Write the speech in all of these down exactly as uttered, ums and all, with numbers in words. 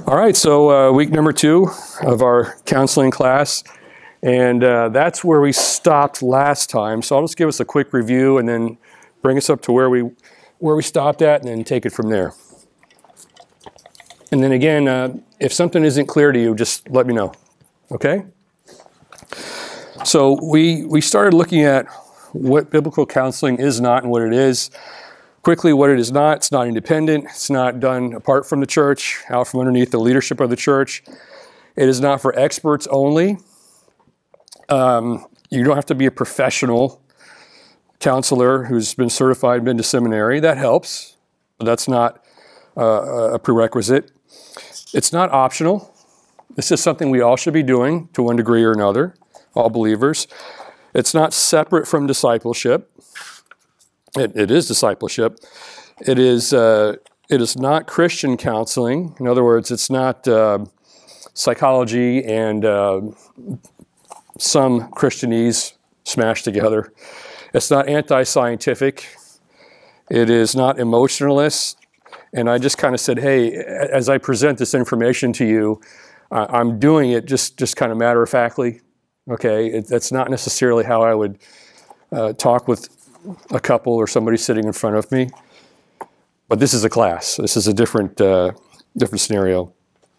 All right, so uh, week number two of our counseling class, and uh, that's where we stopped last time. So I'll just give us a quick review and then bring us up to where we where we stopped at, and then take it from there. And then again, uh, if something isn't clear to you, just let me know. Okay? So we we started looking at what biblical counseling is not and what it is. Quickly, what it is not: it's not independent. It's not done apart from the church, out from underneath the leadership of the church. It is not for experts only. Um, you don't have to be a professional counselor who's been certified, been to seminary. That helps, but that's not uh, a prerequisite. It's not optional. This is something we all should be doing to one degree or another, all believers. It's not separate from discipleship. It, it is discipleship. It is uh, it is not Christian counseling. In other words, it's not uh, psychology and uh, some Christianese smashed together. It's not anti-scientific. It is not emotionalist. And I just kind of said, hey, as I present this information to you, uh, I'm doing it just, just kind of matter-of-factly. Okay, it, that's not necessarily how I would uh, talk with a couple or somebody sitting in front of me. But this is a class. This is a different, uh, different scenario.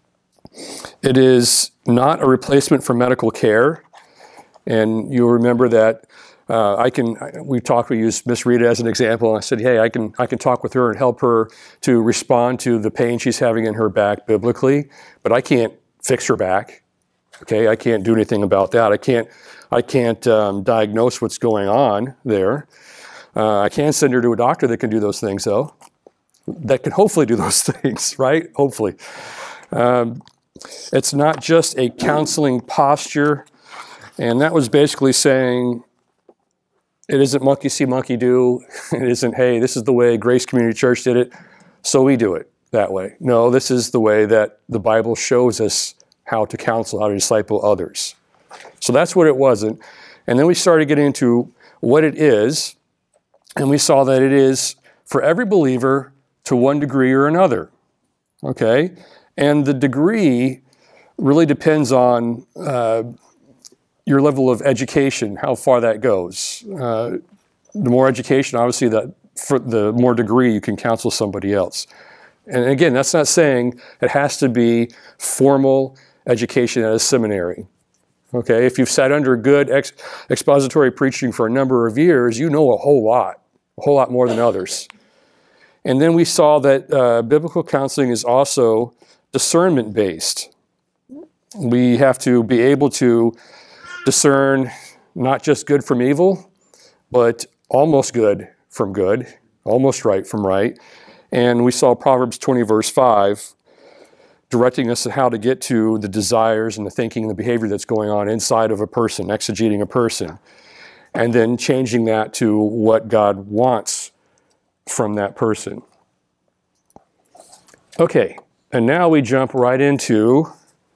It is not a replacement for medical care. And you'll remember that uh, I can, we talked, we used Miss Rita as an example, and I said, hey, I can, I can talk with her and help her to respond to the pain she's having in her back biblically, but I can't fix her back. Okay, I can't do anything about that. I can't, I can't um, diagnose what's going on there. Uh, I can send her to a doctor that can do those things, though. That can hopefully do those things, right? Hopefully. Um, it's not just a counseling posture, and that was basically saying it isn't monkey see, monkey do. It isn't, hey, this is the way Grace Community Church did it, so we do it that way. No, this is the way that the Bible shows us how to counsel, how to disciple others. So that's what it wasn't. And then we started getting into what it is, and we saw that it is for every believer to one degree or another. Okay? And the degree really depends on uh, your level of education, how far that goes. Uh, the more education, obviously, that for the more degree you can counsel somebody else. And again, that's not saying it has to be formal education at a seminary. Okay, if you've sat under good ex- expository preaching for a number of years, you know a whole lot, a whole lot more than others. And then we saw that uh, biblical counseling is also discernment-based. We have to be able to discern not just good from evil, but almost good from good, almost right from right. And we saw Proverbs twenty, verse five, directing us on how to get to the desires and the thinking and the behavior that's going on inside of a person, exegeting a person, and then changing that to what God wants from that person. Okay, and now we jump right into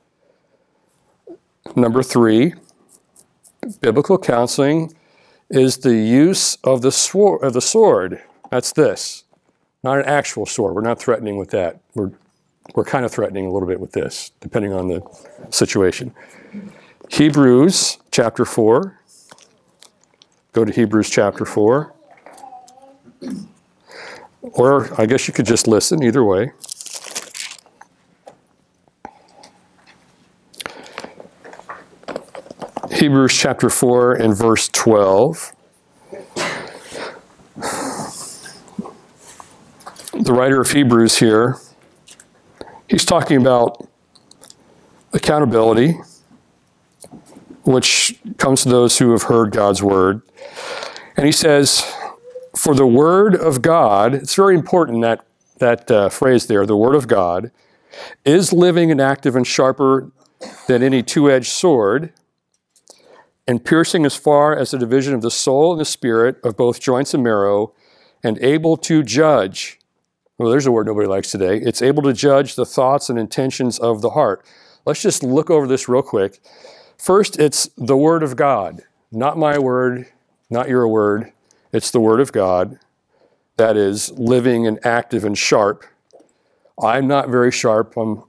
number three. Biblical counseling is the use of the sword. Of the sword. That's this, not an actual sword. We're not threatening with that. We're We're kind of threatening a little bit with this, depending on the situation. Hebrews chapter four. Go to Hebrews chapter four. Or I guess you could just listen, either way. Hebrews chapter four and verse twelve. The writer of Hebrews here, he's talking about accountability, which comes to those who have heard God's word. And he says, for the word of God, it's very important that, that uh, phrase there, the word of God, is living and active and sharper than any two-edged sword, and piercing as far as the division of the soul and the spirit, of both joints and marrow, and able to judge. Well, there's a word nobody likes today. It's able to judge the thoughts and intentions of the heart. Let's just look over this real quick. First, it's the word of God. Not my word, not your word. It's the word of God that is living and active and sharp. I'm not very sharp. I'm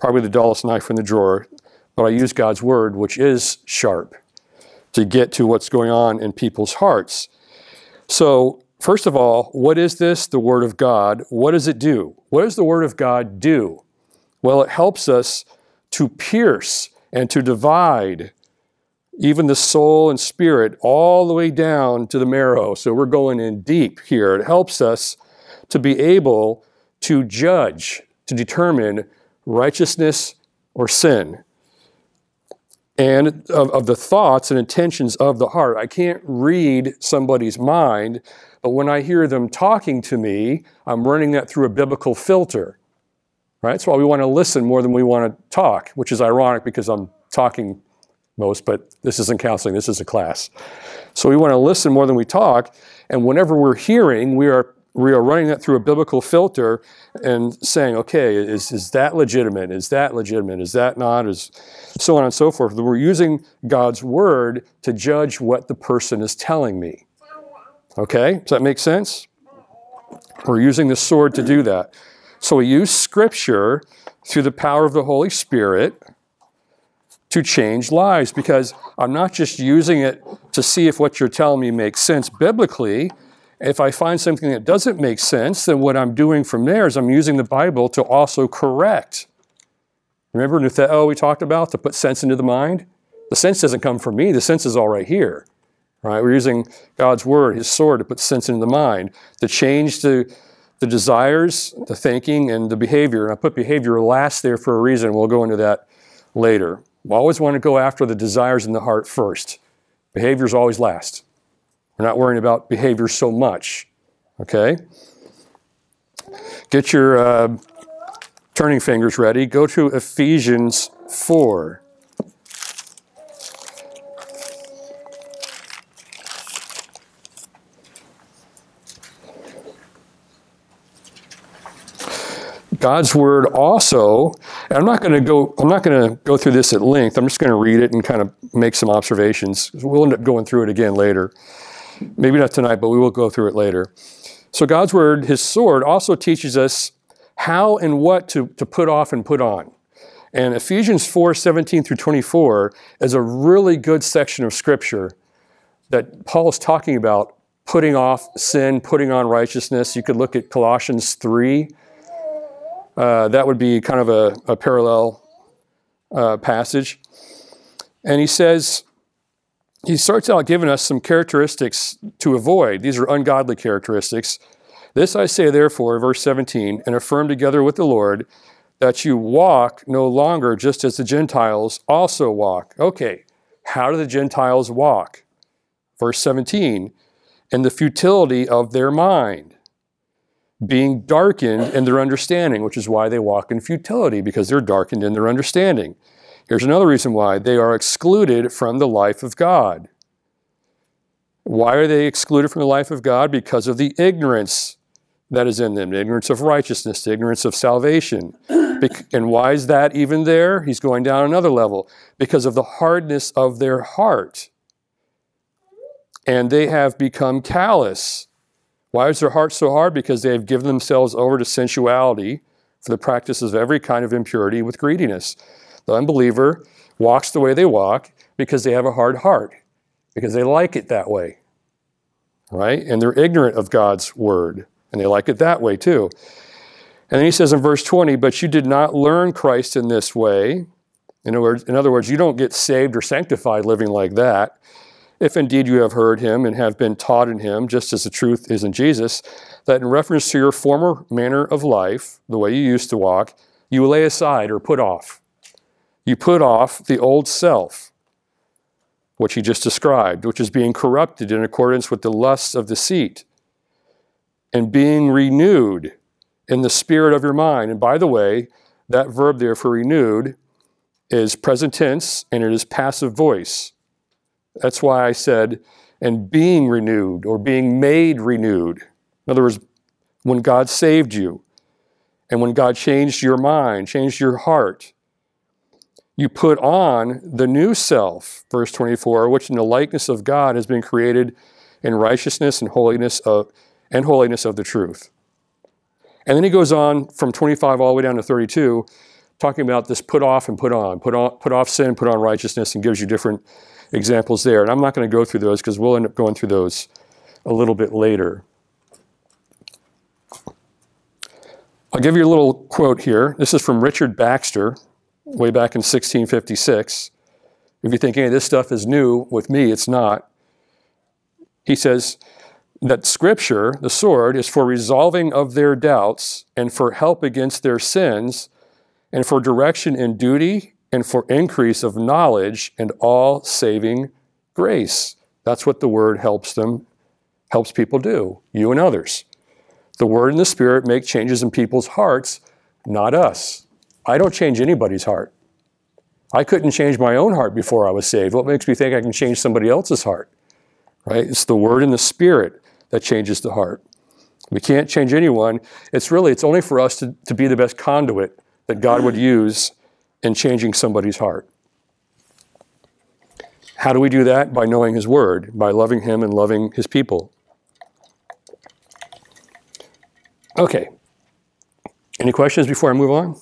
probably the dullest knife in the drawer, but I use God's word, which is sharp, to get to what's going on in people's hearts. So, first of all, what is this? The Word of God. What does it do? What does the Word of God do? Well, it helps us to pierce and to divide even the soul and spirit all the way down to the marrow. So we're going in deep here. It helps us to be able to judge, to determine righteousness or sin, and of, of the thoughts and intentions of the heart. I can't read somebody's mind, but when I hear them talking to me, I'm running that through a biblical filter, right? That's why we want to listen more than we want to talk, which is ironic because I'm talking most, but this isn't counseling, this is a class. So we want to listen more than we talk, and whenever we're hearing, we are we are running that through a biblical filter and saying, okay, is, is that legitimate? Is that legitimate? Is that not? Is so on and so forth. We're using God's word to judge what the person is telling me. Okay, does that make sense? We're using the sword to do that. So we use Scripture through the power of the Holy Spirit to change lives, because I'm not just using it to see if what you're telling me makes sense biblically. If I find something that doesn't make sense, then what I'm doing from there is I'm using the Bible to also correct. Remember Nutheo we talked about, to put sense into the mind? The sense doesn't come from me. The sense is all right here. Right? We're using God's word, his sword, to put sense into the mind, to change the, the desires, the thinking, and the behavior. And I put behavior last there for a reason. We'll go into that later. We always want to go after the desires in the heart first. Behavior's always last. We're not worrying about behavior so much, okay? Get your uh, turning fingers ready. Go to Ephesians four. God's word also, and I'm not going to go, I'm not going to go through this at length. I'm just going to read it and kind of make some observations. We'll end up going through it again later. Maybe not tonight, but we will go through it later. So God's word, his sword, also teaches us how and what to, to put off and put on. And Ephesians four, seventeen through twenty-four is a really good section of scripture that Paul is talking about putting off sin, putting on righteousness. You could look at Colossians three. Uh, that would be kind of a, a parallel uh, passage. And he says, he starts out giving us some characteristics to avoid. These are ungodly characteristics. This I say, therefore, verse seventeen, and affirm together with the Lord that you walk no longer just as the Gentiles also walk. Okay, how do the Gentiles walk? Verse seventeen, in the futility of their mind, being darkened in their understanding, which is why they walk in futility, because they're darkened in their understanding. Here's another reason why. They are excluded from the life of God. Why are they excluded from the life of God? Because of the ignorance that is in them, the ignorance of righteousness, the ignorance of salvation. And why is that even there? He's going down another level. Because of the hardness of their heart. And they have become callous. Why is their heart so hard? Because they have given themselves over to sensuality for the practices of every kind of impurity with greediness. The unbeliever walks the way they walk because they have a hard heart, because they like it that way, right? And they're ignorant of God's word, and they like it that way too. And then he says in verse twenty, but you did not learn Christ in this way. In other words, in other words, you don't get saved or sanctified living like that. If indeed you have heard him and have been taught in him, just as the truth is in Jesus, that in reference to your former manner of life, the way you used to walk, you lay aside or put off. You put off the old self, which he just described, which is being corrupted in accordance with the lusts of deceit, and being renewed in the spirit of your mind. And by the way, that verb there for renewed is present tense, and it is passive voice. That's why I said, and being renewed, or being made renewed. In other words, when God saved you, and when God changed your mind, changed your heart, you put on the new self, verse twenty-four, which in the likeness of God has been created in righteousness and holiness of and holiness of the truth. And then he goes on from twenty-five all the way down to thirty-two talking about this put off and put on, put on, put off sin, put on righteousness, and gives you different examples there. And I'm not going to go through those because we'll end up going through those a little bit later. I'll give you a little quote here. This is from Richard Baxter, way back in sixteen fifty-six. If you think any of this stuff is new, with me, it's not. He says that Scripture, the sword, is for resolving of their doubts and for help against their sins and for direction in duty and for increase of knowledge and all saving grace. That's what the Word helps them, helps people do, you and others. The Word and the Spirit make changes in people's hearts, not us. I don't change anybody's heart. I couldn't change my own heart before I was saved. What makes me think I can change somebody else's heart? Right? It's the Word and the Spirit that changes the heart. We can't change anyone. It's really, it's only for us to, to be the best conduit that God would use in changing somebody's heart. How do we do that? By knowing His Word, by loving Him and loving His people. Okay. Any questions before I move on?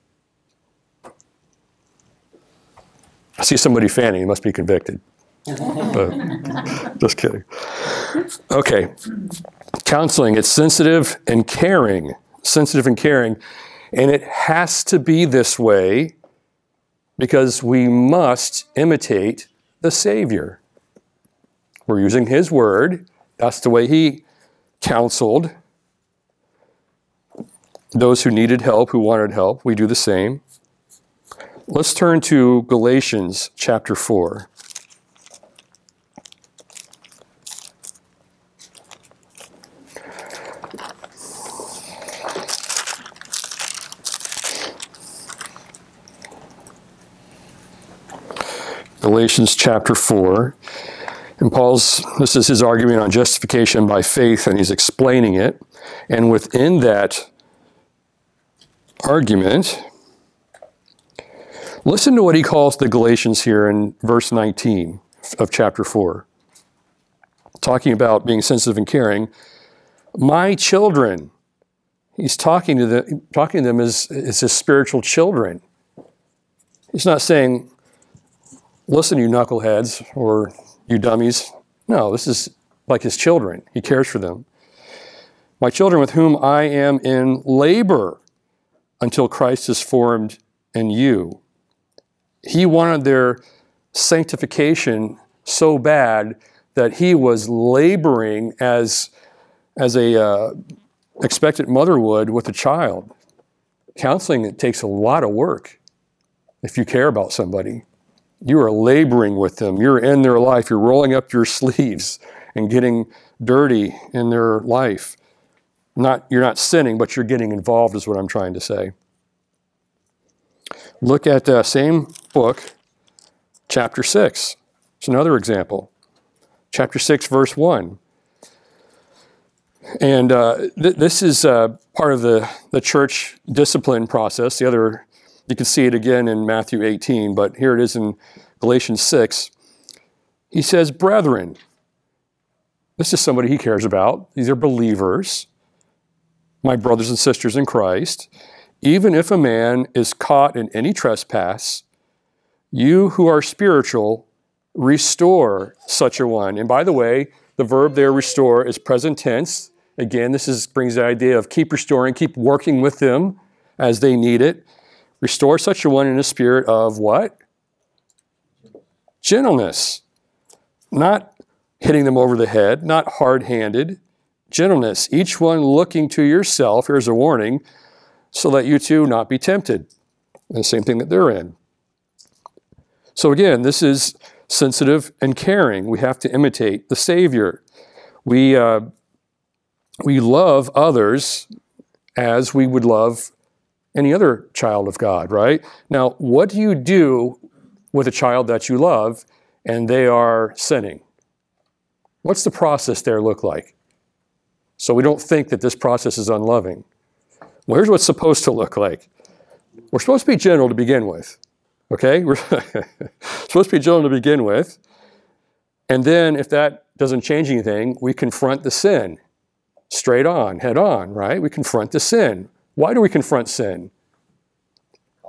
I see somebody fanning. He must be convicted. But, just kidding. Okay. Counseling, it's sensitive and caring. Sensitive and caring. And it has to be this way because we must imitate the Savior. We're using His Word. That's the way He counseled those who needed help, who wanted help. We do the same. Let's turn to Galatians chapter four. Galatians chapter four. And Paul's, this is his argument on justification by faith, and he's explaining it. And within that argument, listen to what he calls the Galatians here in verse nineteen of chapter four. Talking about being sensitive and caring. My children. He's talking to them, talking to them as, as his spiritual children. He's not saying, listen, you knuckleheads, or you dummies. No, this is like his children. He cares for them. My children with whom I am in labor until Christ is formed in you. He wanted their sanctification so bad that he was laboring as, as a uh, expectant mother would with a child. Counseling, it takes a lot of work if you care about somebody. You are laboring with them. You're in their life. You're rolling up your sleeves and getting dirty in their life. Not, you're not sinning, but you're getting involved is what I'm trying to say. Look at the same book, chapter six. It's another example. Chapter six, verse one. And uh, th- this is uh, part of the, the church discipline process. The other, you can see it again in Matthew eighteen, but here it is in Galatians six. He says, brethren, this is somebody he cares about. These are believers, my brothers and sisters in Christ. Even if a man is caught in any trespass, you who are spiritual, restore such a one. And by the way, the verb there, restore, is present tense. Again, this is, brings the idea of keep restoring, keep working with them as they need it. Restore such a one in a spirit of what? Gentleness. Not hitting them over the head, not hard-handed. Gentleness. Each one looking to yourself, here's a warning, so that you too not be tempted. And the same thing that they're in. So again, this is sensitive and caring. We have to imitate the Savior. We, uh, we love others as we would love any other child of God, right? Now, what do you do with a child that you love and they are sinning? What's the process there look like? So we don't think that this process is unloving. Well, here's what's supposed to look like. We're supposed to be gentle to begin with, okay? We're supposed to be gentle to begin with. And then if that doesn't change anything, we confront the sin straight on, head on, right? We confront the sin. Why do we confront sin? Call that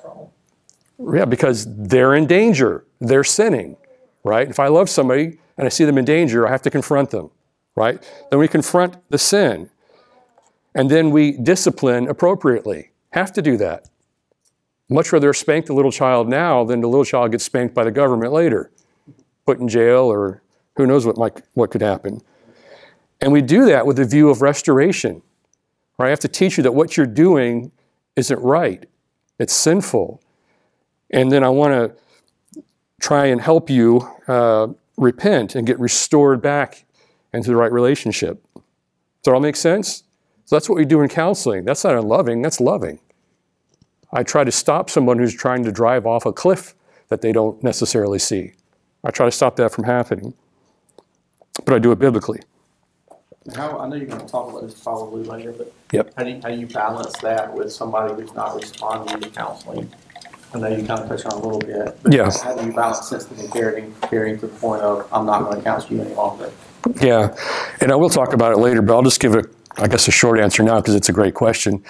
Yeah, because they're in danger. They're sinning, right? If I love somebody and I see them in danger, I have to confront them, right? Then we confront the sin. And then we discipline appropriately. Have to do that. Much rather spank the little child now than the little child gets spanked by the government later, put in jail, or who knows what might, what could happen. And we do that with the view of restoration. Right? I have to teach you that what you're doing isn't right. It's sinful. And then I want to try and help you uh, repent and get restored back into the right relationship. Does that all make sense? So that's what we do in counseling. That's not unloving, that's loving. I try to stop someone who's trying to drive off a cliff that they don't necessarily see. I try to stop that from happening. But I do it biblically. How, I know you're going to talk about this probably later, but yep. how, do you, how do you balance that with somebody who's not responding to counseling? I know you kind of touched on it a little bit, but yeah. how do you balance sensitive and caring, caring to the point of, I'm not going to counsel you any longer? Yeah, and I will talk about it later, but I'll just give it, I guess, a short answer now because it's a great question.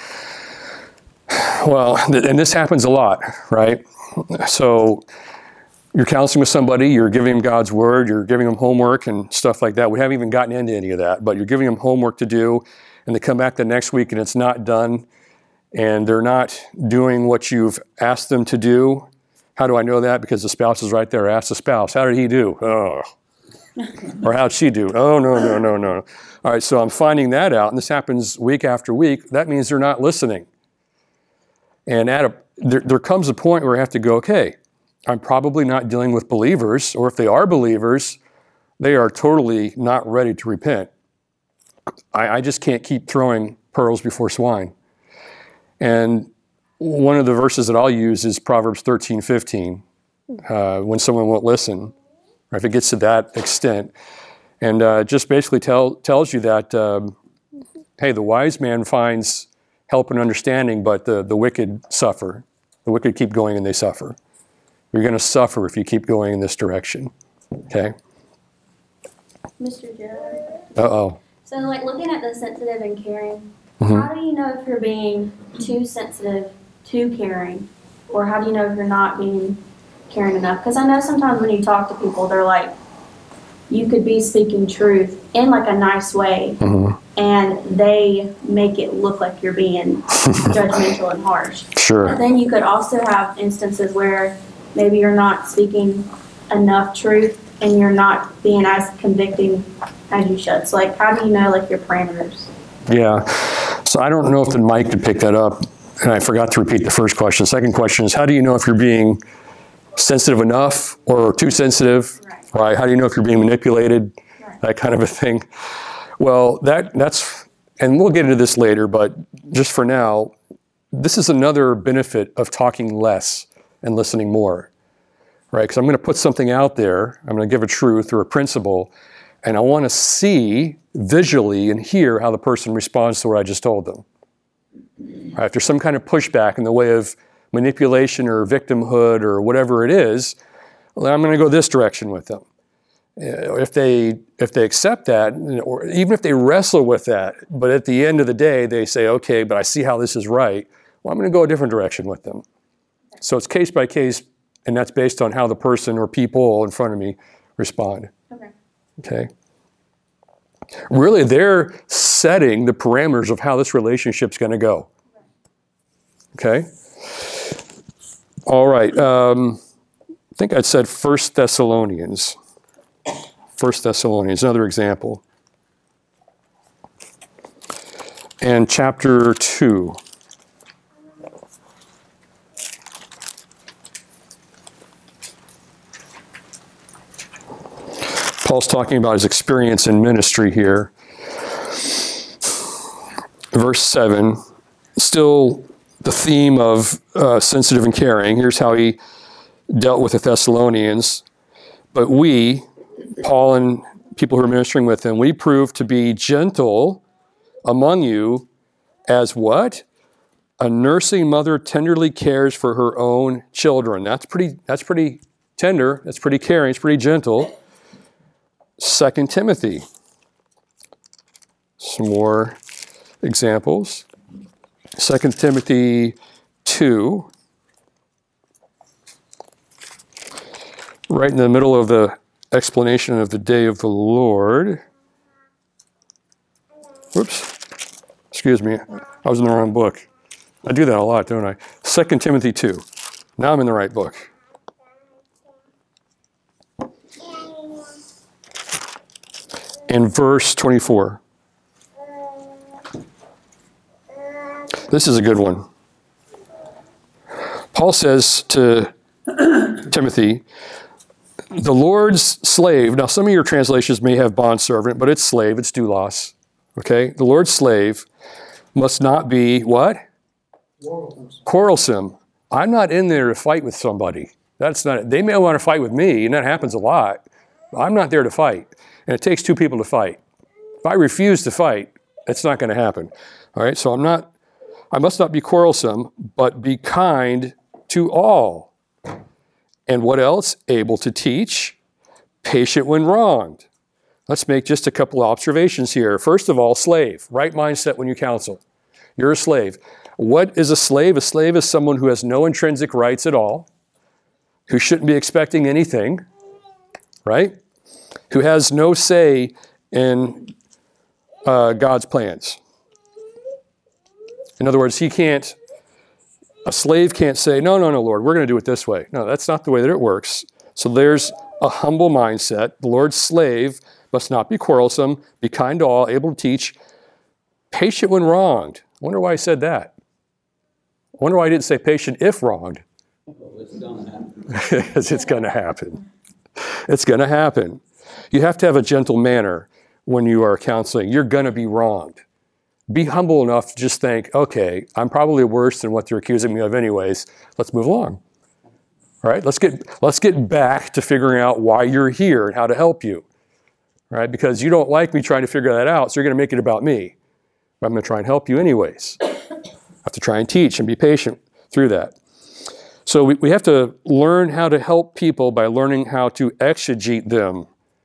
Well, and this happens a lot, right? So you're counseling with somebody, you're giving them God's word, you're giving them homework and stuff like that. We haven't even gotten into any of that, but you're giving them homework to do, and they come back the next week and it's not done, and they're not doing what you've asked them to do. How do I know that? Because the spouse is right there. Ask the spouse, how did he do? Oh. Or how'd she do? Oh, no, no, no, no. All right, so I'm finding that out, and this happens week after week. That means they're not listening. And at a, there, there comes a point where I have to go, okay, I'm probably not dealing with believers, or if they are believers, they are totally not ready to repent. I, I just can't keep throwing pearls before swine. And one of the verses that I'll use is Proverbs thirteen fifteen, uh, when someone won't listen, or if it gets to that extent. And uh, just basically tell, tells you that, um, hey, the wise man finds help and understanding, but the, the wicked suffer. The wicked keep going and they suffer. You're going to suffer if you keep going in this direction, okay? Mister Joe. Uh-oh. So, like, looking at the sensitive and caring, Mm-hmm. how do you know if you're being too sensitive, too caring? Or how do you know if you're not being caring enough? Because I know sometimes when you talk to people, they're like, you could be speaking truth in, like, a nice way, Mm-hmm. and they make it look like you're being judgmental and harsh. Sure. But then you could also have instances where maybe you're not speaking enough truth and you're not being as convicting as you should. So, like, how do you know, like, your parameters? Yeah. So I don't know if the mic could pick that up, and I forgot to repeat the first question. Second question is, how do you know if you're being sensitive enough or too sensitive? Right. Right? How do you know if you're being manipulated? Right. That kind of a thing. Well, that that's, and we'll get into this later, but just for now, this is another benefit of talking less and listening more, right? Because I'm going to put something out there, I'm going to give a truth or a principle, and I want to see visually and hear how the person responds to what I just told them. Right? If there's some kind of pushback in the way of manipulation or victimhood or whatever it is, well, then I'm going to go this direction with them. If they if they accept that, or even if they wrestle with that, but at the end of the day they say, okay, but I see how this is right, well, I'm going to go a different direction with them. So it's case by case, and that's based on how the person or people in front of me respond. Okay. Okay. Really, they're setting the parameters of how this relationship's going to go. Okay? All right. Um, I think I said First Thessalonians. First Thessalonians, another example. And chapter two. Paul's talking about his experience in ministry here. Verse seven, still the theme of uh, sensitive and caring. Here's how he dealt with the Thessalonians. But we, Paul and people who are ministering with him, we proved to be gentle among you as what? A nursing mother tenderly cares for her own children. That's pretty, that's pretty tender. That's pretty caring. It's pretty gentle. Second Timothy. Some more examples. Second Timothy two. right in the middle of the explanation of the day of the Lord. Whoops. Excuse me. I was in the wrong book. I do that a lot, don't I? Second Timothy two. Now I'm in the right book. In verse twenty-four. This is a good one. Paul says to Timothy, the Lord's slave, now some of your translations may have bondservant, but it's slave, it's doulos. Okay? The Lord's slave must not be what? Quarrelsome. Quarrelsome. I'm not in there to fight with somebody. That's not it. They may want to fight with me, and that happens a lot. I'm not there to fight. And it takes two people to fight. If I refuse to fight, it's not going to happen. All right? So I'm not, I must not be quarrelsome, but be kind to all. And what else? Able to teach, patient when wronged. Let's make just a couple of observations here. First of all, slave. Right mindset when you counsel. You're a slave. What is a slave? A slave is someone who has no intrinsic rights at all, who shouldn't be expecting anything, right? Who has no say in uh, God's plans. In other words, he can't, a slave can't say, no, no, no, Lord, we're going to do it this way. No, that's not the way that it works. So there's a humble mindset. The Lord's slave must not be quarrelsome, be kind to all, able to teach, patient when wronged. I wonder why I said that. I wonder why I didn't say patient if wronged. Well, it's going to happen. Because it's going to happen. It's going to happen. You have to have a gentle manner when you are counseling. You're going to be wronged. Be humble enough to just think, okay, I'm probably worse than what they're accusing me of anyways. Let's move along. All right, let's get, let's get back to figuring out why you're here and how to help you. All right, because you don't like me trying to figure that out, so you're going to make it about me. But I'm going to try and help you anyways. I have to try and teach and be patient through that. So we, we have to learn how to help people by learning how to exegete them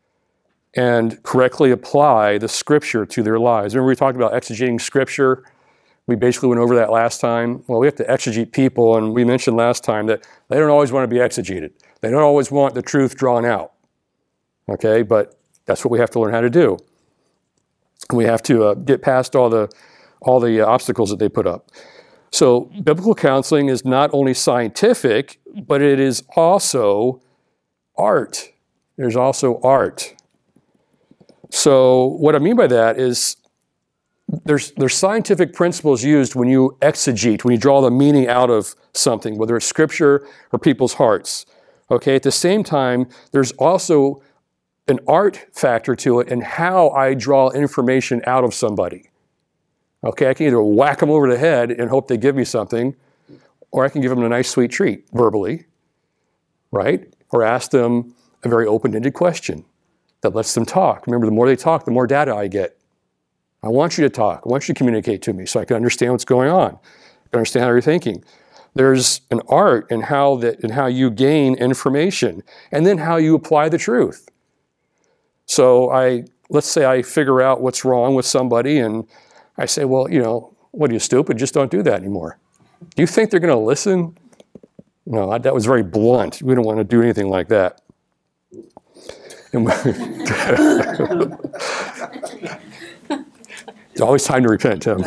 and correctly apply the scripture to their lives. Remember we talked about exegeting scripture? We basically went over that last time. Well, we have to exegete people, and we mentioned last time that they don't always want to be exegeted. They don't always want the truth drawn out. Okay, but that's what we have to learn how to do. We have to uh, get past all the all the uh, obstacles that they put up. So biblical counseling is not only scientific, but it is also art. There's also art. So what I mean by that is there's, there's scientific principles used when you exegete, when you draw the meaning out of something, whether it's scripture or people's hearts. Okay, at the same time, there's also an art factor to it and how I draw information out of somebody. Okay, I can either whack them over the head and hope they give me something, or I can give them a nice sweet treat verbally, right? Or ask them a very open-ended question that lets them talk. Remember, the more they talk, the more data I get. I want you to talk. I want you to communicate to me so I can understand what's going on. I can understand how you're thinking. There's an art in how that in how you gain information and then how you apply the truth. So I let's say I figure out what's wrong with somebody and I say, well, you know, what are you, stupid? Just don't do that anymore. Do you think they're going to listen? No, that was very blunt. We don't want to do anything like that. It's always time to repent, Tim.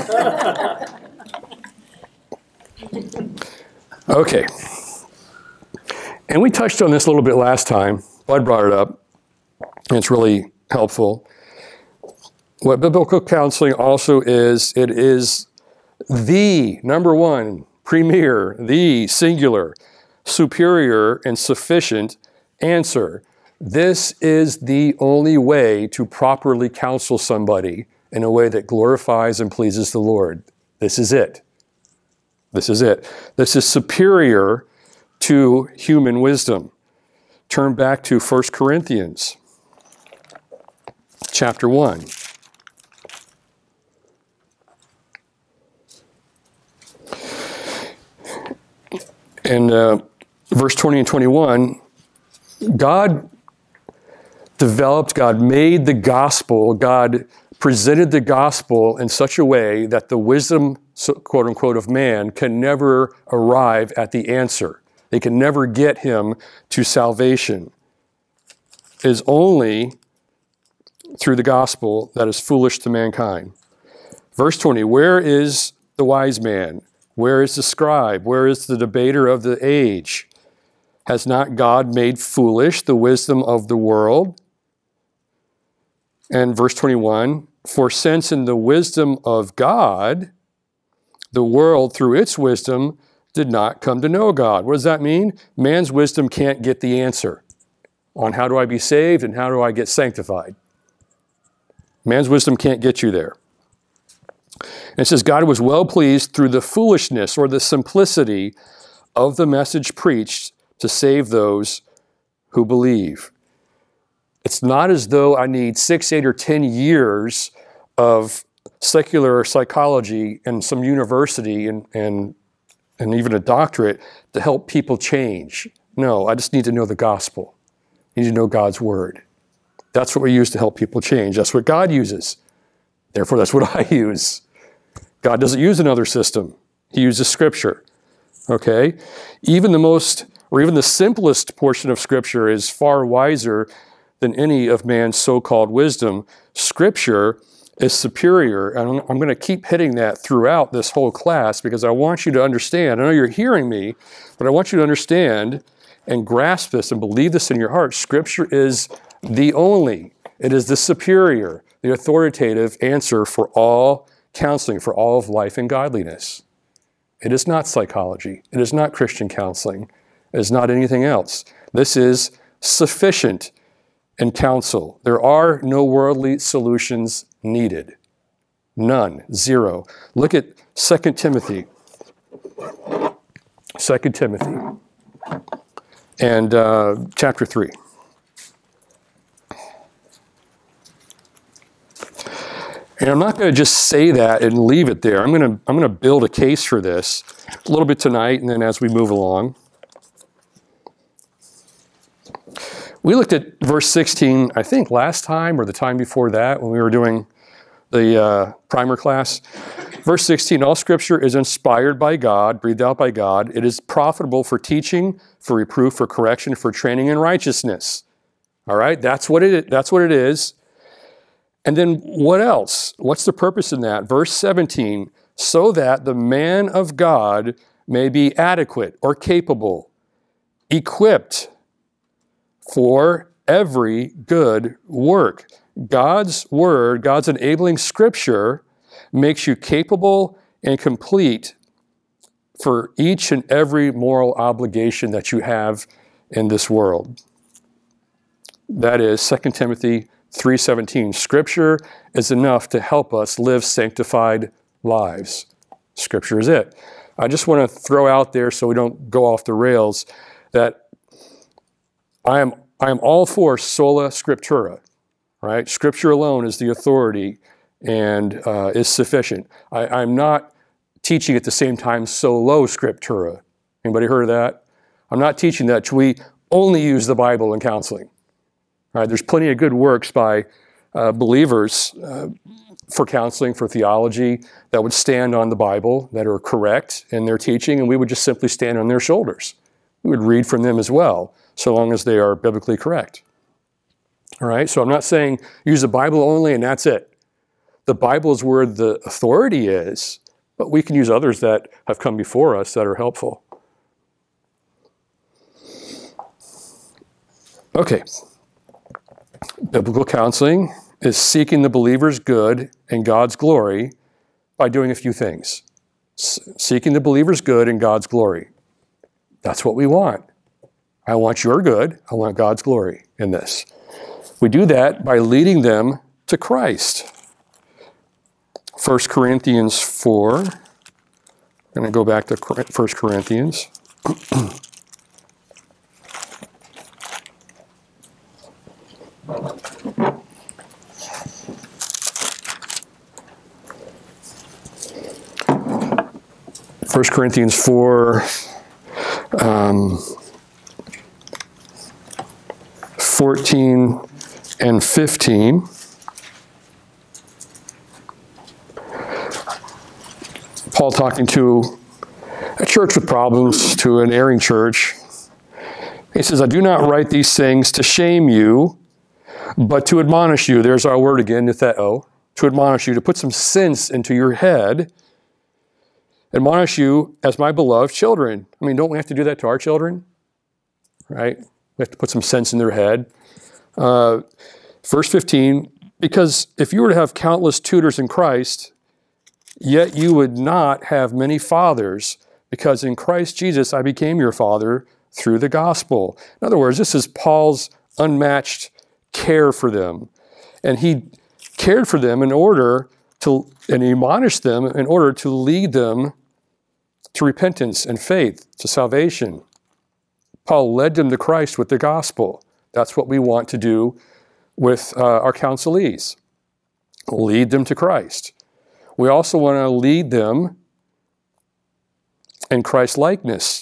Okay. And we touched on this a little bit last time. Bud brought it up, and it's really helpful. What biblical counseling also is, it is the number one, premier, the singular, superior, and sufficient answer. This is the only way to properly counsel somebody in a way that glorifies and pleases the Lord. This is it. This is it. This is superior to human wisdom. Turn back to First Corinthians chapter one. And uh, verse twenty and twenty-one, God developed, God made the gospel, God presented the gospel in such a way that the wisdom, quote unquote, of man can never arrive at the answer. They can never get him to salvation. is only through the gospel that is foolish to mankind. Verse twenty, where is the wise man? Where is the scribe? Where is the debater of the age? Has not God made foolish the wisdom of the world? And verse twenty-one, for since in the wisdom of God, the world through its wisdom did not come to know God. What does that mean? Man's wisdom can't get the answer on how do I be saved and how do I get sanctified. Man's wisdom can't get you there. And it says, God was well pleased through the foolishness or the simplicity of the message preached to save those who believe. It's not as though I need six, eight, or ten years of secular psychology and some university and, and, and even a doctorate to help people change. No, I just need to know the gospel. I need to know God's word. That's what we use to help people change. That's what God uses. Therefore, that's what I use. God doesn't use another system. He uses Scripture. Okay? Even the most, or even the simplest portion of Scripture is far wiser than any of man's so-called wisdom. Scripture is superior. And I'm going to keep hitting that throughout this whole class because I want you to understand. I know you're hearing me, but I want you to understand and grasp this and believe this in your heart. Scripture is the only, it is the superior, the authoritative answer for all counseling, for all of life and godliness. It is not psychology. It is not Christian counseling. It is not anything else. This is sufficient in counsel. There are no worldly solutions needed. None. Zero. Look at Second Timothy. Second Timothy. And uh, chapter three. And I'm not going to just say that and leave it there. I'm going to I'm going to build a case for this a little bit tonight and then as we move along. We looked at verse sixteen, I think last time or the time before that when we were doing the uh, primer class. Verse sixteen, all Scripture is inspired by God, breathed out by God. It is profitable for teaching, for reproof, for correction, for training in righteousness. All right, that's what it, that's what it is. And then what else? What's the purpose in that? Verse seventeen, so that the man of God may be adequate or capable, equipped for every good work. God's word, God's enabling Scripture makes you capable and complete for each and every moral obligation that you have in this world. That is Second Timothy three seventeen. Scripture is enough to help us live sanctified lives. Scripture is it. I just want to throw out there so we don't go off the rails that I am I am all for sola scriptura, right? Scripture alone is the authority and uh, is sufficient. I, I'm not teaching at the same time solo scriptura. Anybody heard of that? I'm not teaching that we only use the Bible in counseling. All right, there's plenty of good works by uh, believers uh, for counseling, for theology, that would stand on the Bible, that are correct in their teaching, and we would just simply stand on their shoulders. We would read from them as well, so long as they are biblically correct. All right, so I'm not saying use the Bible only and that's it. The Bible is where the authority is, but we can use others that have come before us that are helpful. Okay. Biblical counseling is seeking the believer's good and God's glory by doing a few things. S- seeking the believer's good and God's glory. That's what we want. I want your good. I want God's glory in this. We do that by leading them to Christ. First Corinthians four. I'm going to go back to First Corinthians. First Corinthians four, um, fourteen and fifteen. Paul talking to a church with problems, to an erring church. He says, I do not write these things to shame you, But to admonish you, there's our word again, nitheo, to admonish you, to put some sense into your head, admonish you as my beloved children. I mean, don't we have to do that to our children? Right? We have to put some sense in their head. Uh, verse fifteen, because if you were to have countless tutors in Christ, yet you would not have many fathers, because in Christ Jesus I became your father through the gospel. In other words, this is Paul's unmatched care for them. And he cared for them in order to, and he admonished them in order to lead them to repentance and faith, to salvation. Paul led them to Christ with the gospel. That's what we want to do with uh, our counselees. Lead them to Christ. We also want to lead them in Christ's likeness.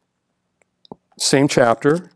Same chapter,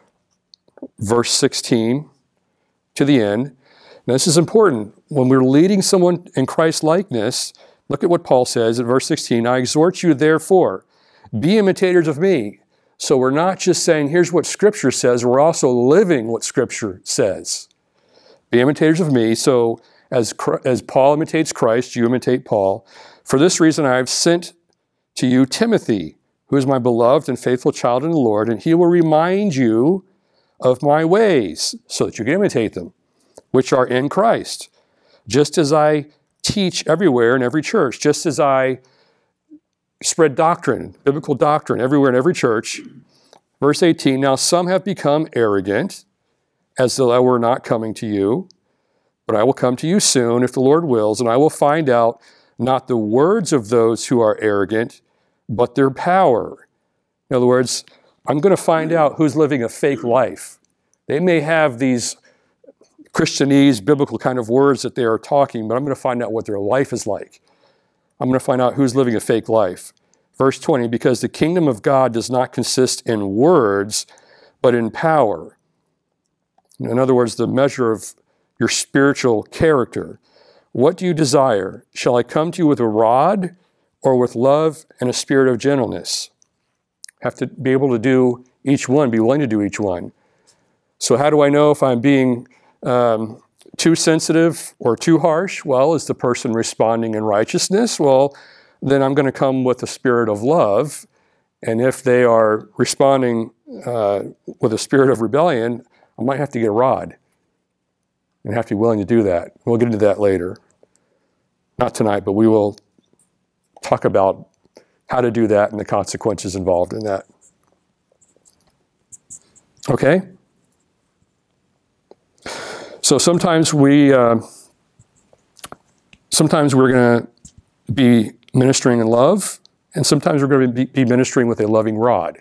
verse sixteen to the end. Now, this is important. When we're leading someone in Christ's likeness, look at what Paul says in verse sixteen. I exhort you, therefore, be imitators of me. So we're not just saying, here's what Scripture says, we're also living what Scripture says. Be imitators of me. So as, as Paul imitates Christ, you imitate Paul. For this reason, I have sent to you Timothy, who is my beloved and faithful child in the Lord, and he will remind you of my ways, so that you can imitate them, which are in Christ. Just as I teach everywhere in every church, just as I spread doctrine, biblical doctrine everywhere in every church. Verse eighteen, now some have become arrogant, as though I were not coming to you, but I will come to you soon, if the Lord wills, and I will find out not the words of those who are arrogant, but their power. In other words, I'm going to find out who's living a fake life. They may have these Christianese, biblical kind of words that they are talking, but I'm going to find out what their life is like. I'm going to find out who's living a fake life. Verse twenty, because the kingdom of God does not consist in words, but in power. In other words, the measure of your spiritual character. What do you desire? Shall I come to you with a rod, or with love and a spirit of gentleness? Have to be able to do each one, be willing to do each one. So how do I know if I'm being um, too sensitive or too harsh? Well, is the person responding in righteousness? Well, then I'm going to come with a spirit of love. And if they are responding uh, with a spirit of rebellion, I might have to get a rod and have to be willing to do that. We'll get into that later. Not tonight, but we will talk about how to do that and the consequences involved in that. Okay? So sometimes we, uh, sometimes we're going to be ministering in love, and sometimes we're going to be ministering with a loving rod.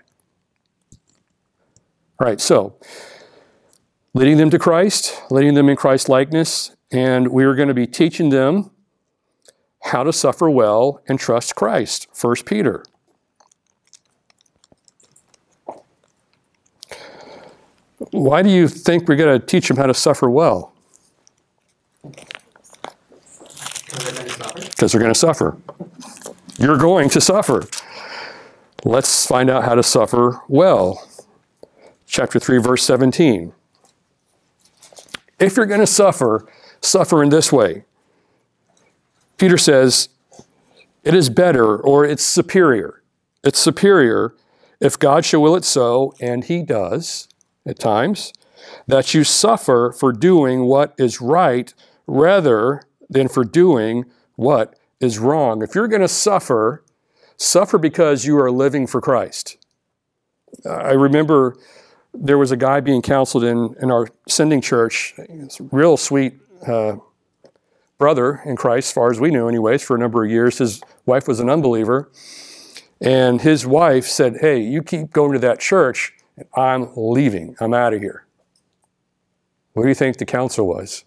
All right, so leading them to Christ, leading them in Christ's likeness, and we are going to be teaching them how to suffer well and trust Christ. First Peter. Why do you think we're going to teach them how to suffer well? Because they're going to suffer. You're going to suffer. Let's find out how to suffer well. Chapter three, verse seventeen. If you're going to suffer, suffer in this way. Peter says, it is better, or it's superior. It's superior, if God shall will it so, and he does at times, that you suffer for doing what is right rather than for doing what is wrong. If you're going to suffer, suffer because you are living for Christ. I remember there was a guy being counseled in, in our sending church, a real sweet uh, brother in Christ, as far as we knew anyways, for a number of years. His wife was an unbeliever. And his wife said, hey, you keep going to that church, and I'm leaving. I'm out of here. What do you think the counsel was?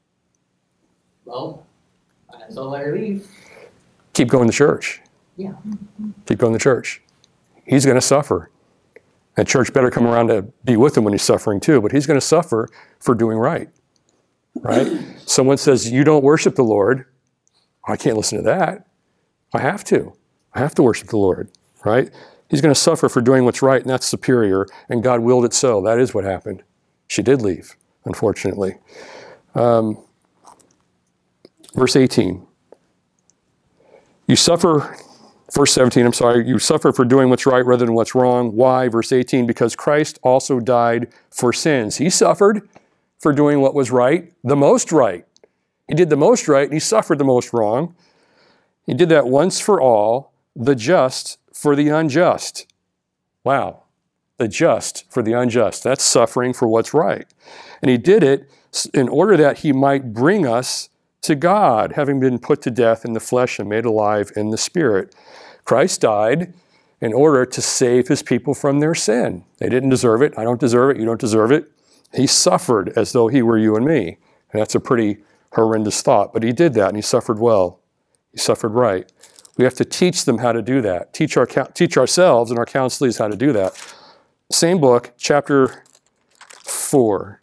Well, I saw let her leave. Keep going to church. Yeah. Keep going to church. He's going to suffer. And church better come around to be with him when he's suffering too, but he's going to suffer for doing right. Right? Someone says, you don't worship the Lord. I can't listen to that. I have to. I have to worship the Lord. Right? He's going to suffer for doing what's right, and that's superior, and God willed it so. That is what happened. She did leave. unfortunately. Um, verse eighteen. You suffer, verse seventeen, I'm sorry, you suffer for doing what's right rather than what's wrong. Why? Verse eighteen, because Christ also died for sins. He suffered for doing what was right, the most right. He did the most right, and he suffered the most wrong. He did that once for all, the just for the unjust. Wow. The just for the unjust. That's suffering for what's right. And he did it in order that he might bring us to God, having been put to death in the flesh and made alive in the spirit. Christ died in order to save his people from their sin. They didn't deserve it. I don't deserve it. You don't deserve it. He suffered as though he were you and me. And that's a pretty horrendous thought, but he did that and he suffered well. He suffered right. We have to teach them how to do that. Teach our teach ourselves and our counselees how to do that. Same book, chapter four.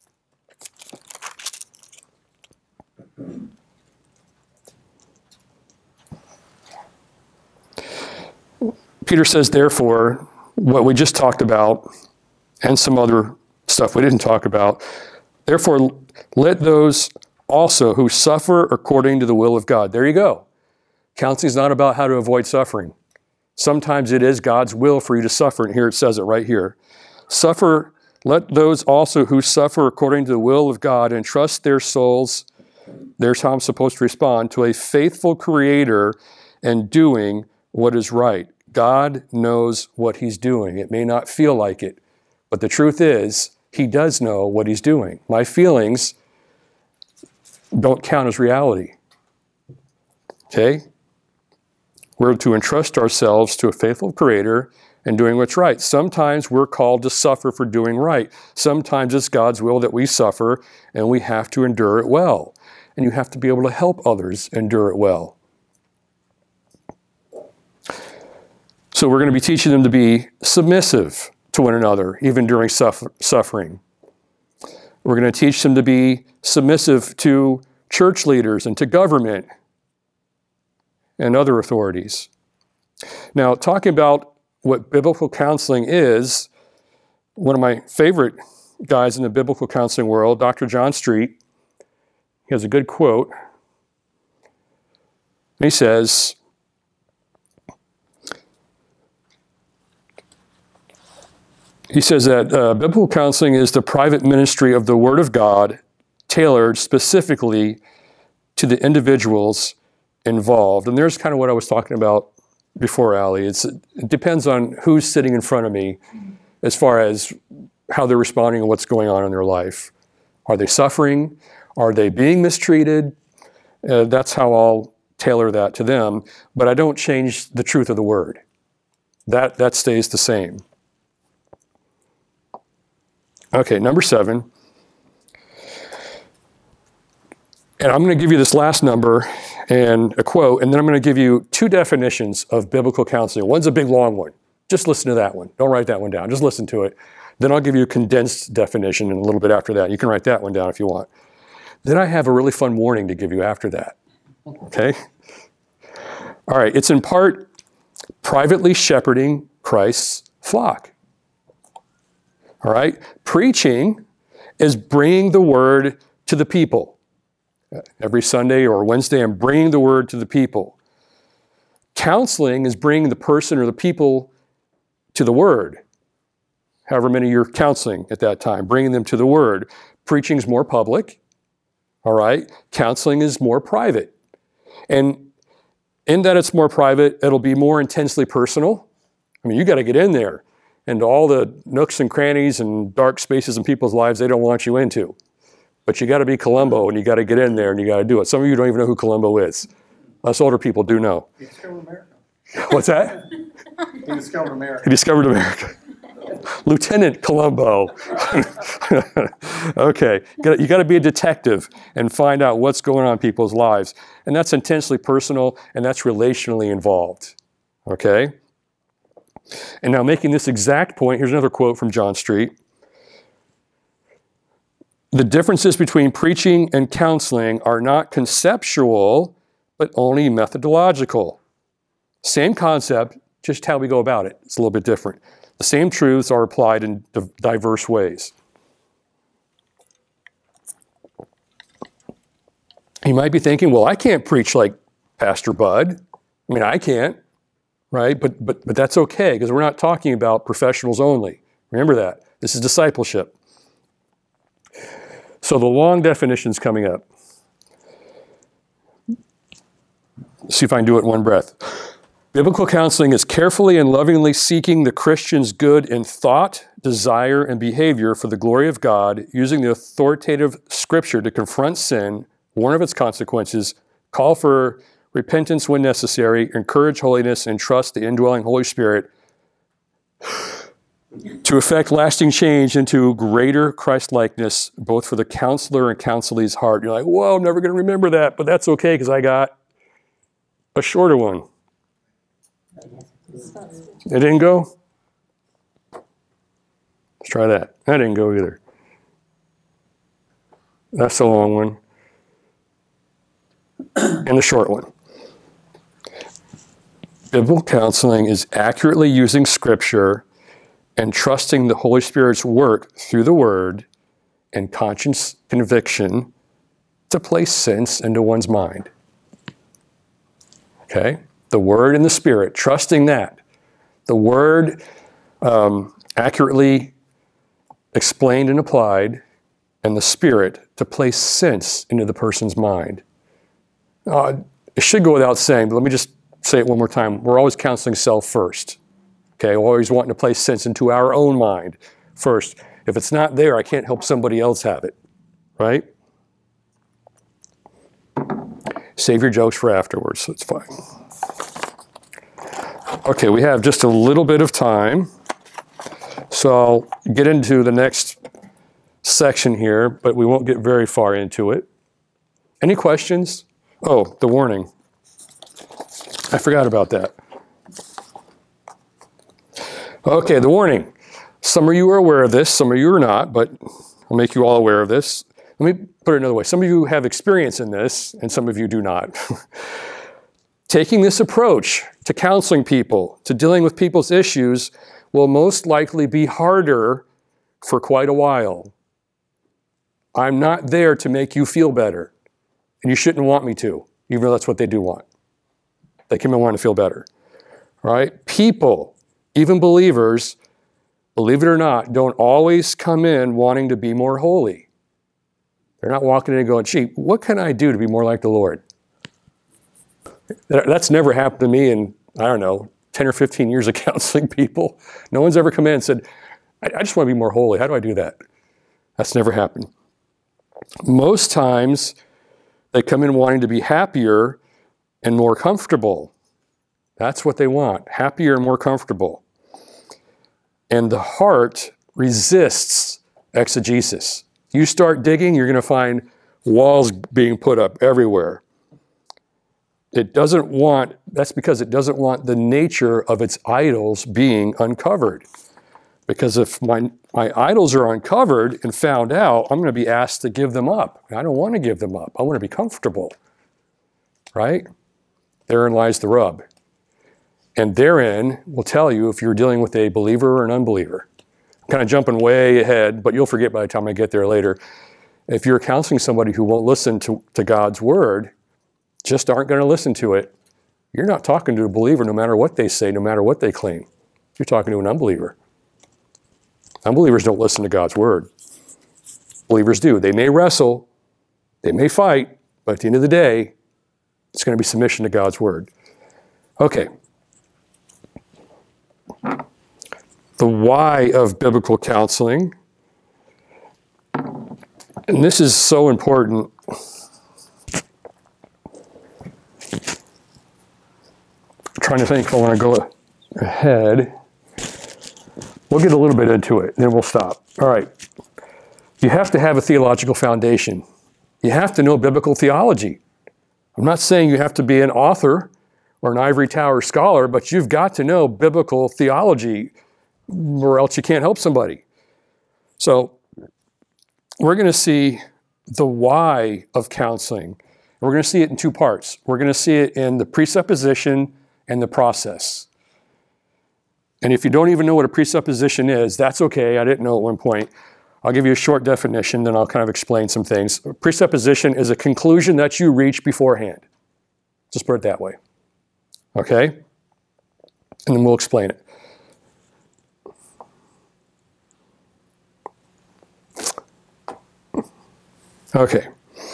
Peter says, therefore, what we just talked about, and some other stuff we didn't talk about, therefore, let those also who suffer according to the will of God. There you go. Counseling is not about how to avoid suffering. Sometimes it is God's will for you to suffer, and here it says it right here. Suffer, let those also who suffer according to the will of God entrust their souls, there's how I'm supposed to respond, to a faithful Creator and doing what is right. God knows what he's doing. It may not feel like it, but the truth is, he does know what he's doing. My feelings don't count as reality. Okay? We're to entrust ourselves to a faithful Creator and doing what's right. Sometimes we're called to suffer for doing right. Sometimes it's God's will that we suffer, and we have to endure it well. And you have to be able to help others endure it well. So we're going to be teaching them to be submissive to one another, even during suffer- suffering. We're going to teach them to be submissive to church leaders and to government and other authorities. Now, talking about what biblical counseling is, one of my favorite guys in the biblical counseling world, Doctor John Street, he has a good quote. He says, He says that uh, biblical counseling is the private ministry of the Word of God, tailored specifically to the individuals involved. And there's kind of what I was talking about before, Allie. It's, it depends on who's sitting in front of me as far as how they're responding and what's going on in their life. Are they suffering? Are they being mistreated? Uh, that's how I'll tailor that to them. But I don't change the truth of the Word. That, that stays the same. Okay, number seven. And I'm going to give you this last number and a quote, and then I'm going to give you two definitions of biblical counseling. One's a big long one. Just listen to that one. Don't write that one down. Just listen to it. Then I'll give you a condensed definition and a little bit after that. You can write that one down if you want. Then I have a really fun warning to give you after that. Okay? All right, it's in part privately shepherding Christ's flock. All right? Preaching is bringing the word to the people. Every Sunday or Wednesday, I'm bringing the word to the people. Counseling is bringing the person or the people to the word. However many you're counseling at that time, bringing them to the word. Preaching is more public. All right? Counseling is more private. And in that it's more private, it'll be more intensely personal. I mean, you got to get in there. And all the nooks and crannies and dark spaces in people's lives they don't want you into. But you got to be Columbo, and you got to get in there, and you got to do it. Some of you don't even know who Columbo is. Us older people do know. He discovered America. What's that? He discovered America. He discovered America. Lieutenant Columbo. Okay, you got to be a detective and find out what's going on in people's lives. And that's intensely personal, and that's relationally involved. Okay? And now making this exact point, here's another quote from John Street. The differences between preaching and counseling are not conceptual, but only methodological. Same concept, just how we go about it. It's a little bit different. The same truths are applied in diverse ways. You might be thinking, well, I can't preach like Pastor Bud. I mean, I can't, right? But but but that's okay, because we're not talking about professionals only. Remember that. This is discipleship. So the long definition's coming up. See if I can do it in one breath. Biblical counseling is carefully and lovingly seeking the Christian's good in thought, desire, and behavior for the glory of God, using the authoritative Scripture to confront sin, warn of its consequences, call for repentance when necessary, encourage holiness, and trust the indwelling Holy Spirit to effect lasting change into greater Christ-likeness, both for the counselor and counselee's heart. You're like, whoa, I'm never going to remember that, but that's okay because I got a shorter one. It didn't go? Let's try that. That didn't go either. That's the long one. And the short one. Biblical counseling is accurately using Scripture and trusting the Holy Spirit's work through the Word and conscience conviction to place sense into one's mind. Okay? The Word and the Spirit, trusting that. The Word um, accurately explained and applied, and the Spirit to place sense into the person's mind. Uh, it should go without saying, but let me just say it one more time. We're always counseling self first. Okay, we're always wanting to place sense into our own mind first. If it's not there, I can't help somebody else have it, right? Save your jokes for afterwards, so it's fine. Okay, we have just a little bit of time, so I'll get into the next section here, but we won't get very far into it. Any questions? Oh, the warning. I forgot about that. Okay, the warning. Some of you are aware of this, some of you are not, but I'll make you all aware of this. Let me put it another way. Some of you have experience in this, and some of you do not. Taking this approach to counseling people, to dealing with people's issues, will most likely be harder for quite a while. I'm not there to make you feel better, and you shouldn't want me to, even though that's what they do want. They come in wanting to feel better, right? People, even believers, believe it or not, don't always come in wanting to be more holy. They're not walking in and going, gee, what can I do to be more like the Lord? That's never happened to me in, I don't know, ten or fifteen years of counseling people. No one's ever come in and said, I, I just want to be more holy. How do I do that? That's never happened. Most times, they come in wanting to be happier and more comfortable. That's what they want, happier and more comfortable. And the heart resists exegesis. You start digging, you're going to find walls being put up everywhere. It doesn't want, that's because it doesn't want the nature of its idols being uncovered. Because if my, my idols are uncovered and found out, I'm going to be asked to give them up. I don't want to give them up. I want to be comfortable. Right? Therein lies the rub. And therein will tell you if you're dealing with a believer or an unbeliever. I'm kind of jumping way ahead, but you'll forget by the time I get there later. If you're counseling somebody who won't listen to, to God's word, just aren't going to listen to it, you're not talking to a believer no matter what they say, no matter what they claim. You're talking to an unbeliever. Unbelievers don't listen to God's word. Believers do. They may wrestle, they may fight, but at the end of the day, it's going to be submission to God's word. Okay. The why of biblical counseling. And this is so important. I'm trying to think if I want to go ahead. We'll get a little bit into it, then we'll stop. All right. You have to have a theological foundation. You have to know biblical theology. I'm not saying you have to be an author or an ivory tower scholar, but you've got to know biblical theology or else you can't help somebody. So we're going to see the why of counseling. We're going to see it in two parts. We're going to see it in the presupposition and the process. And if you don't even know what a presupposition is, that's okay. I didn't know at one point. I'll give you a short definition, then I'll kind of explain some things. Presupposition is a conclusion that you reach beforehand. Just put it that way. Okay? And then we'll explain it. Okay.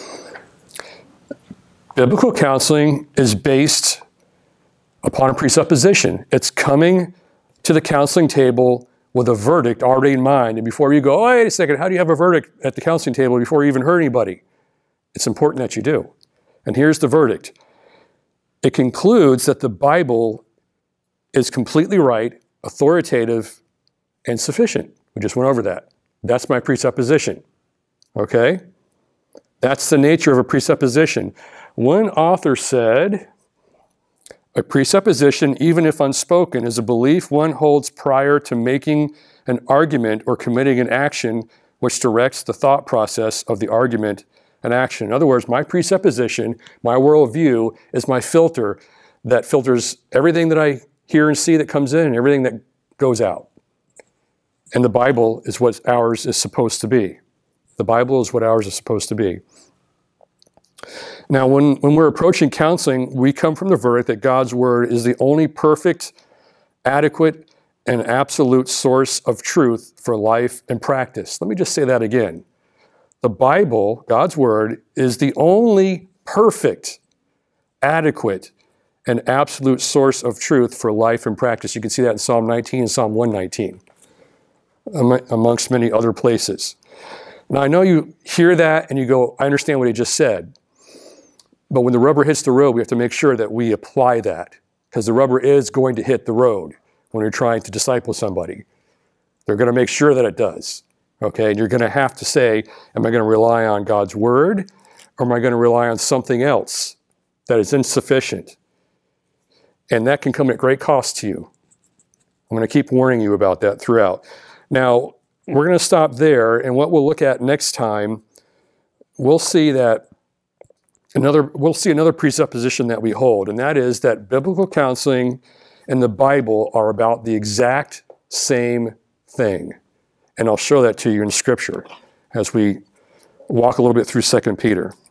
Biblical counseling is based upon a presupposition. It's coming to the counseling table with a verdict already in mind. And before you go, oh, wait a second, how do you have a verdict at the counseling table before you even heard anybody? It's important that you do. And here's the verdict. It concludes that the Bible is completely right, authoritative, and sufficient. We just went over that. That's my presupposition. Okay? That's the nature of a presupposition. One author said, a presupposition, even if unspoken, is a belief one holds prior to making an argument or committing an action which directs the thought process of the argument and action. In other words, my presupposition, my worldview, is my filter that filters everything that I hear and see that comes in and everything that goes out. And the Bible is what ours is supposed to be. The Bible is what ours is supposed to be. Now, when, when we're approaching counseling, we come from the verdict that God's Word is the only perfect, adequate, and absolute source of truth for life and practice. Let me just say that again. The Bible, God's Word, is the only perfect, adequate, and absolute source of truth for life and practice. You can see that in Psalm nineteen and Psalm one nineteen, amongst many other places. Now, I know you hear that and you go, I understand what he just said. But when the rubber hits the road, we have to make sure that we apply that, because the rubber is going to hit the road when you're trying to disciple somebody. They're going to make sure that it does. Okay, and you're going to have to say, am I going to rely on God's Word, or am I going to rely on something else that is insufficient? And that can come at great cost to you. I'm going to keep warning you about that throughout. Now, we're going to stop there, and what we'll look at next time, we'll see that another, we'll see another presupposition that we hold, and that is that biblical counseling and the Bible are about the exact same thing. And I'll show that to you in Scripture as we walk a little bit through Second Peter.